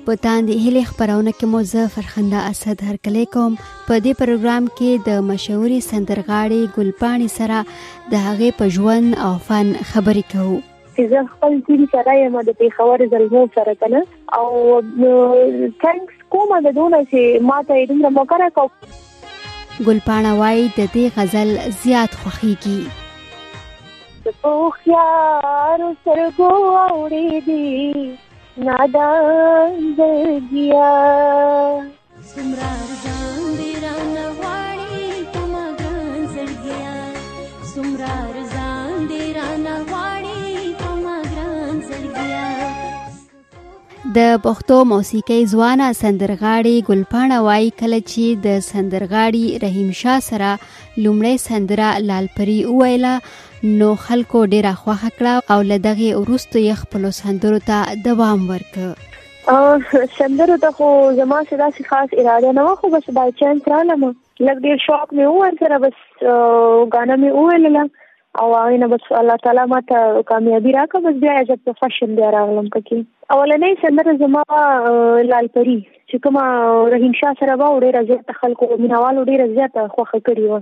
په تاندې هیلې خپرونه کې مو زه فرخنده اسد هرکلی کوم. په دې پروګرام کې د مشهوري سندرغاړې ګلپاڼې سره د هغې په ژوند او فن خبرې کوو. زه خپل ټیم سره یم د پېښور زلمو سره کنه او تھینکس کوم د دونه چې ما ته دومره موقع راکړه. ګلپاڼه وایي د دې غزل زیات خوښیږي. په خیارو سترګو اورېدې نادان زړګیا څومره ارزان دې رانه غواړې په ما ګران زړګیا څومره ارزان دې رانه غواړې په ما ګران زړګیا. د پښتو موسیقۍ ځوانه سندرغاړې ګلپاڼه وایي کله چې د سندرغاړي رحیم شاه سره لومړی سندره لالپري وویله نو خلکو ډیره خوښه کړه او له دغې وروسته یې خپلو سندرو ته دوام ورکړ. سندرو ته خو زما څه داسې خاص اراده نه وه خو بس بای چانس رالم لږ ډېر شوق مې وویل سره بس ګانا مې وویلله او هغې نه بس الله تعالی ما ته کامیابي راکړه بس بیا ایز ا پروفیشن بیا راغلم پکې. اولنۍ سندره زما لالپري چې کومه رحیم شاه سره به ډېره زیاته خلکو مینهوالو ډېره زیاته خوښه کړې وه.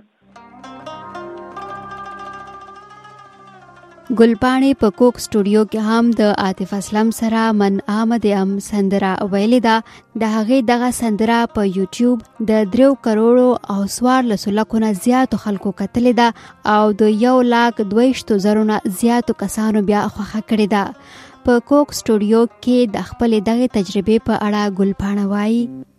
ګلپاڼې په کوک سټوډیو کې هم د عاطف اسلم سره من آمد ام سندره ویلې ده. د هغې دغه سندره په یوټیوب د 3 کروڑو او 14 لکو نه زیاتو خلکو کتلې ده او د 1,22,000 نه زیاتو کسانو بیا خوښه کړې ده. په کوک سټوډیو کې د خپلې دغې تجربې په اړه ګلپاڼه وایي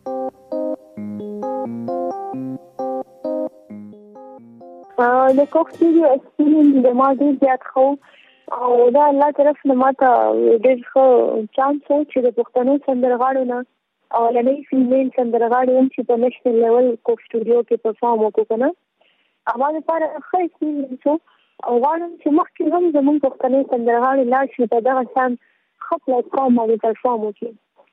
د کوک سټوډیو ایکسپیرینس د ما ډېر زیات ښه او دا الله طرف نه ما ته ډېر ښه چانس و چې د پښتنو سندرغاړو نه اولنۍ فیمیل سندرغاړې وم چې په نیشنل لیول کوک سټوډیو کې پرفارم وکړو که نه هغه لپاره ښه ایکسپیرینس و او غواړم چې مخکې هم زموږ پښتنې سندرغاړې لاړ شي په دغه شان ښه پلیټفارم باندې پرفارم وکړي.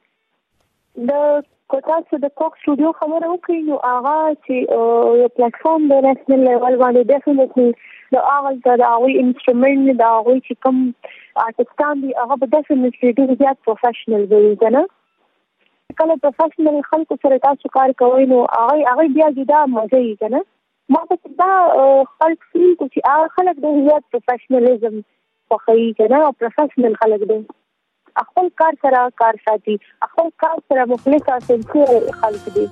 که تاسو د کوک سټوډیو خبره وکړئ نو هغه چې یو پلیټفارم د نیشنل لیول باندې ډیفینټلی د هغه د هغوی انسټرومنټ د هغوی چې کوم آرټسټان دي هغه به ډیفینټلی ډېر زیات پروفیشنل به وي که نه. کله پروفیشنل خلکو سره تاسو کار کوئ نو هغوی بیا جدا مزه وي که نه. ما پسې دا خلک فیل کړو چې هغه خلک ډېر زیات پروفیشنلیزم خوښوي که نه او پروفیشنل خلک دی خپل کار سره کار ساتي خپل کار سره مخلص او سنسیر خلک دي.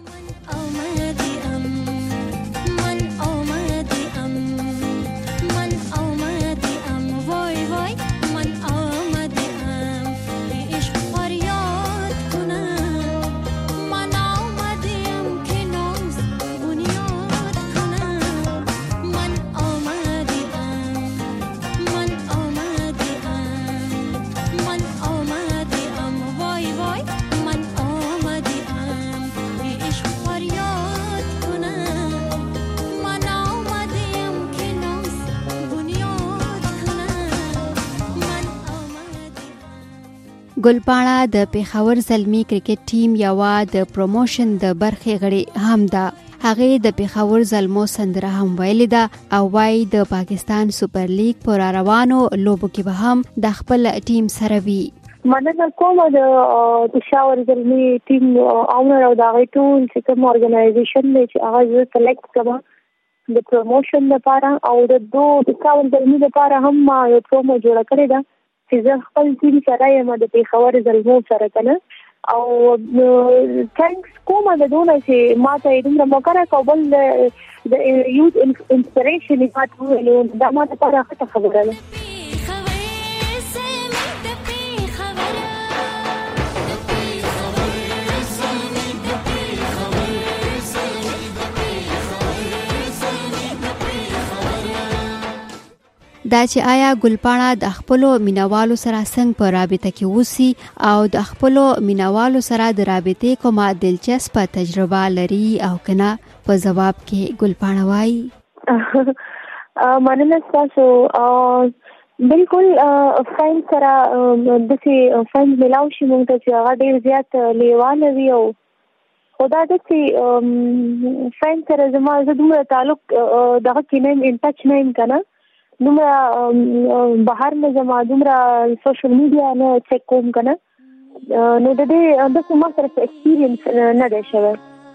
ګلپاڼه د پېښور زلمي کرکټ ټیم یوه د پروموشن د برخې غړې هم ده. هغې د پېښور زلمو سندره هم ویلې ده او وایي د پاکستان سوپر لیګ په راروانو لوبو کې به هم د خپل ټیم سره وي. مننه کوم د پېښور زلمي ټیم اونر او د هغې ټول چې کوم ارګنایزیشن دی چې هغه زه سلیکټ کړم د پروموشن لپاره او د پېښور زلمي لپاره هم ما یو پرومو جوړه کړې ده چې زه خپل ټیم سره یم د پېښور زلمو سره که نه او تھینکس کوم د دونه چې ما ته دومره موقع راکړه بل د یوث انسپریشن یې ما ته وویلو دا ما لپاره ښه خبره ده. دا چې آیا ګلپاڼه د خپلو مینوالو سره څنګه په رابطه کې اوسي او د خپلو مینوالو سره د رابطې کومه دلچسپه تجربه لري او که نه په ځواب کې ګلپاڼه وایي مننه ستاسو بالکل فرینډ سره داسې فرینډ میلاو شي موږ ته چې هغه ډېر زیات لیواله وي او خو دا داسې فرینډ سره زه دومره تعلق دغه کې نه یم ان ټچ نه یم که نه دومره بهر نه ځم دومره سوشل میډیا نه چیک کوم که نه نو د دې د کومه سره ایکسپیرینس نه دی شوی.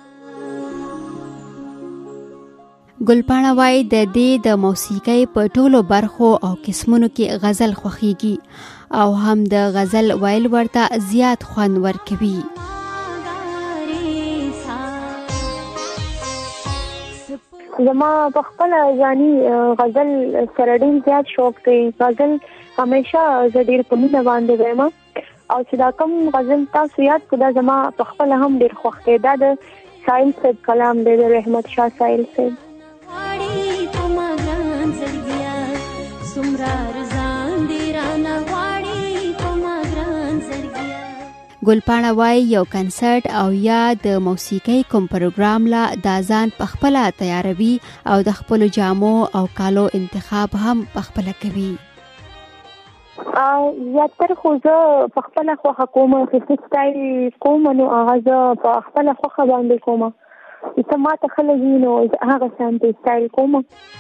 ګلپاڼه وایي د دې د موسیقۍ په ټولو برخو او قسمونو کې غزل خوښیږي او هم د غزل ویل ورته زیات خوند ورکوي. زما په خپل ځاني غزل سره ډېر زیات شوق دی. غزل همیشه زه ډېر په مینه باندې وایم او چې دا کوم غزل تاسو یاد کړو دا زما په خپل هم ډېر خوښ دی. دا د سایل صاحب کلام دی، د رحمت شاه سایل صاحب. ګلپاڼه وایي یو کنسرت او یا د موسیقۍ کوم پروګرام لا دا ځان په خپله تیاروي او د خپلو جامو او کالو انتخاب هم په خپله کوي. زیاتر خو زه په خپله خوښه کوم، چې سټایل کوم نو هغه زه په خپله خوښه باندې کوم. چې ما ته خلک وي نو هغه شانتې سټایل کوم.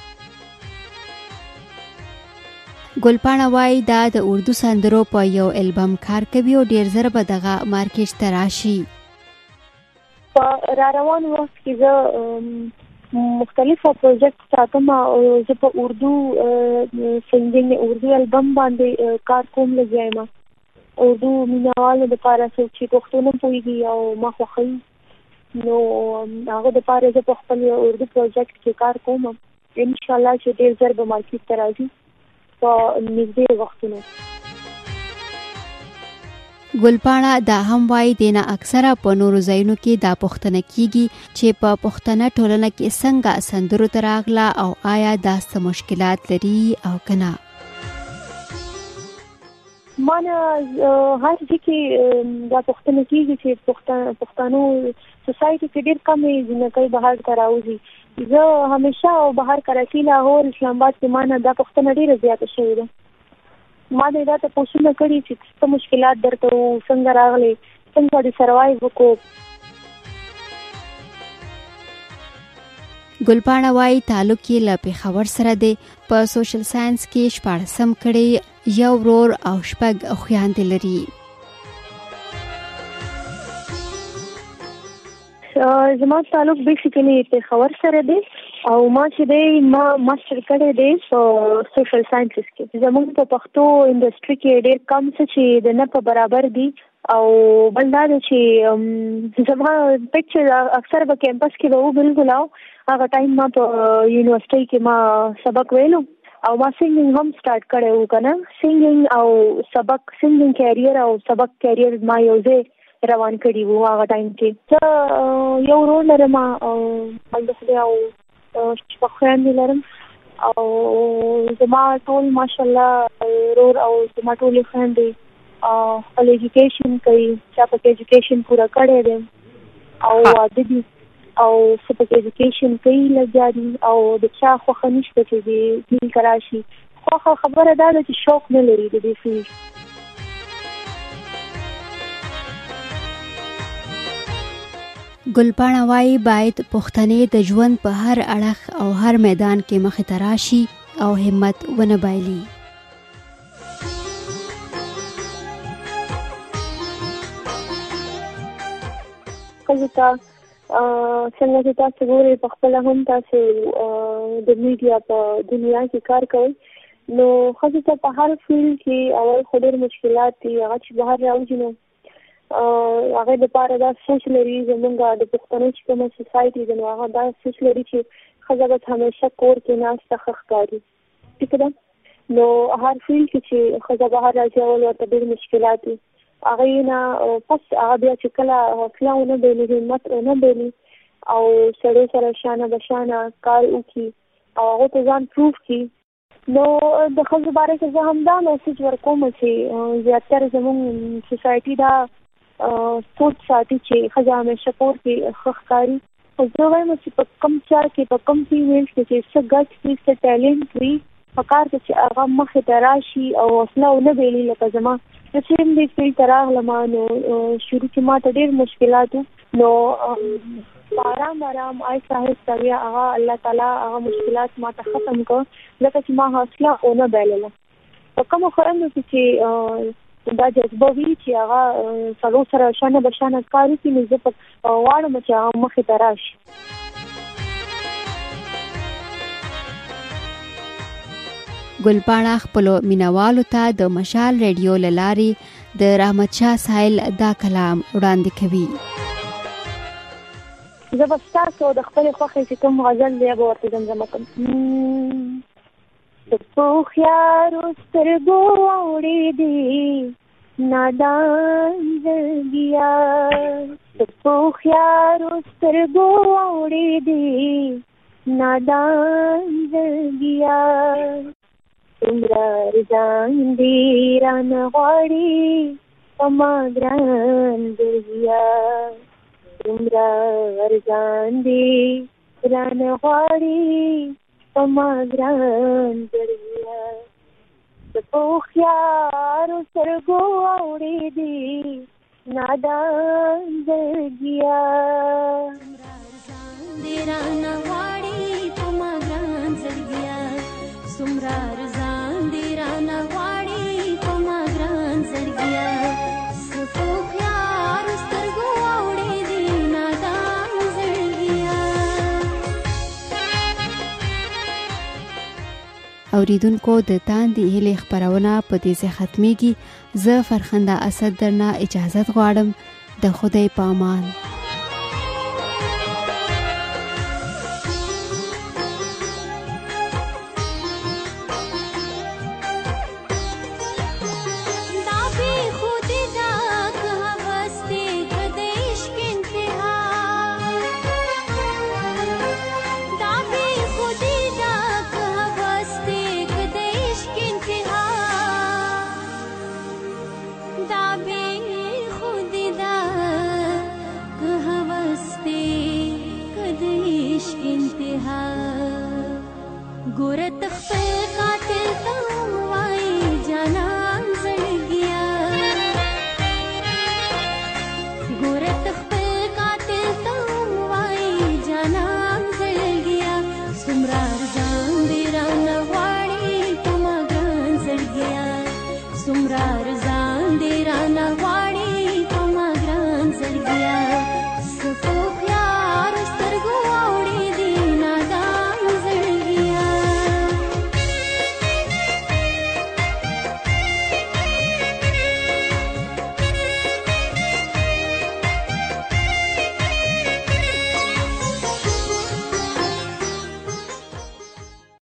ګلپاڼه وایي دا د اردو سندرو په یو البم کار کوي او ډیر زر به دغه مارکیټ ته راشي. په را روان وخت کې زه مختلفه پروژیکټ ساتم او زه په اردو سنګینګ اردو البم باندې کار کوم لګیایم. اردو مینوالو دپاره څوک چې پښتو نه پوهېږي او ما خوښوي نو هغه دپاره زه په خپل اردو پروژیکټ کې کار کوم. انشاءالله چې ډیر زر به مارکیټ ته راځي په نږدې وختونو. ګلپاڼه دا هم وایي دینه اکثره په نورو ځایونو کې دا پوښتنه کیږي چې په پښتنه ټولنه کې څنګه سندرو ته راغله او آیا دا څه مشکلات لري او که نه. مانه هر ځای کې دا پوښتنه کیږي چې پښتنو سوسایټي کې ډېر کمې جنکۍ بهر ته راوځي. زه همیشه بهر کراچي، لاهور، اسلام آباد کې مانه دا پوښتنه ډېره زیاته شوې ده. ما دې دا ته پوښتنه کړې چې څه مشکلات درته وو، څنګه راغلې، څنګه دې سروایو وکړو. ګلپاڼه وایي تعلق یې له پېښور سره دی. په سوشل ساینس کې 14 کړي، یو ورور او 6 خویندې لري. زما تعلق بیسیکلی پېښور سره دی او ما چې دی ما ماسټر کړی دی په سوشل ساینسز کې. زموږ په پښتو انډسټري کې ډېر کم څه چې د نه په برابر دي او بل دا دی چې زما پکچر اکثر په کیمپس کې به و بالکل او هغه ټایم ما په یونیورسټۍ کې ما سبق ویلو او ما سنګینګ هم سٹارټ کړی و که نه. سنګینګ او سبق سنګینګ کیریر او سبق کیریر ما یو ځای روان کړي وو هغه ټایم کې. زه یو ورور لرم او د خدای او 6 خویندې لرم او زما ټول ماشاءالله ورور او زما ټولې خویندې خپل ایجوکیشن کوي. چا پکې ایجوکیشن پوره کړی دی او واده دي او څه پکې ایجوکیشن کوي لګیا دي او د چا خوښه نشته چې دې دلته راشي. خوښه خبره دا ده چې شوق نه لري د دې فیلډ. ګلپاڼه وایي باید پښتنې د ژوند په هر اړخ او هر میدان کې مخې ته راشي او همت ونه بایلي. ښځو ته څنګه چې تاسو ګورئ په خپله هم تاسو د میډیا په دنیا کې کار کوئ نو ښځو ته په هر فیلډ کې اول خو ډېر مشکلات دي. هغه چې بهر راوځي نو هغه دپاره دا سوچ لري زمونږ د پښتنو چې کومه سوسایټي ده نو هغه دا سوچ لري چې ښځه بس همیشه کور کې ناسته ښه ښکاري. ټیک ده نو هر فیلډ کې چې ښځه بهر راځي اول ورته ډېر مشکلات دي. هغې نه پس هغه بیا چې کله حوصله ونه بایلي، همت ونه بایلي او سړی سره شانه بشانه کار وکړي او هغو ته ځان پروف کړي نو د ښځو باره کې زه همدا میسج ورکوم چې زیاتره زموږ سوسایټي دا سوچ ساتي چې ښځه همیشه کور کې ښه ښکاري. زه وایم چې په کوم چا کې په کوم فیمیل کې چې څه ګټ وي، څه ټیلنټ وي، پکار ده چې هغه مخې ته راشي او حوصله ونه بایلي. لکه زما زه چې هم دې فیلډ ته راغلم نو شروع کې ما ته ډېر مشکلات وو نو آرام آرام آهسته آهسته بیا هغه الله تعالی هغه مشکلات ما ته ختم کړ ځکه چې ما حوصله ونه بایلله. په کومو خویندو کې چې دا جذبه وي چې هغه سړو سره شانه بشانه کار وکړي نو زه غواړم چې هغه مخې ته راشي. ګلپاڼه خپلو مینوالو ته د مشال ریډیو له لارې د رحمت شاه ساحل دا کلام وړاندې کوي. زه به ستاسو د خپلې خوښې چې کوم غزل دی به ورته زمزمه کوم. د هوښیارو سترګو اوړېدې نادان زړګیا، د هوښیارو سترګو اوړېدې نادان زړګیا، څومره ارزان دي رانه غواړي په ما ګران زړګیا، څومره ارزان دي رانه غواړي په ما ګران زړګیا، د هوښیارو سترګو اوړېدې نادان زړګیا، څومره ارزان دي رانه غواړي په ما ګران زړګیا، څومره ارزان دي رانه غواړي په ما ګران زړګیا، څه هوښیارو سترګو اوړېدې نادان زړګیا. اوریدونکو د تاندې هیلې خپرونه په دې ځای ختمیږي. زه فرخنده اسد درنه اجازت غواړم. د خدای په امان. ګوره تخته